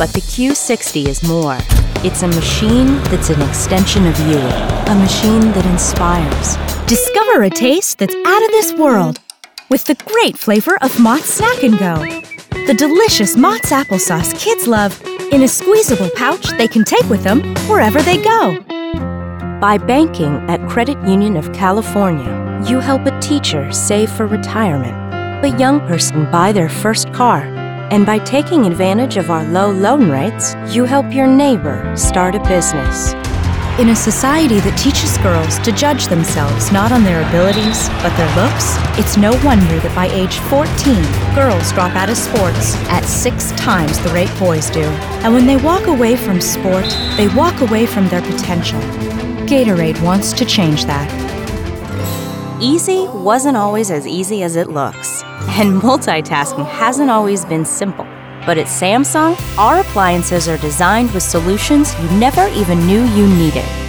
But the Q60 is more. It's a machine that's an extension of you, a machine that inspires. Discover a taste that's out of this world with the great flavor of Mott's Snack and Go. The delicious Mott's applesauce kids love in a squeezable pouch they can take with them wherever they go. By banking at Credit Union of California, you help a teacher save for retirement, a young person buy their first car, and by taking advantage of our low loan rates, you help your neighbor start a business. In a society that teaches girls to judge themselves not on their abilities, but their looks, it's no wonder that by age 14, girls drop out of sports at 6 times the rate boys do. And when they walk away from sport, they walk away from their potential. Gatorade wants to change that. Easy wasn't always as easy as it looks, and multitasking hasn't always been simple. But at Samsung, our appliances are designed with solutions you never even knew you needed.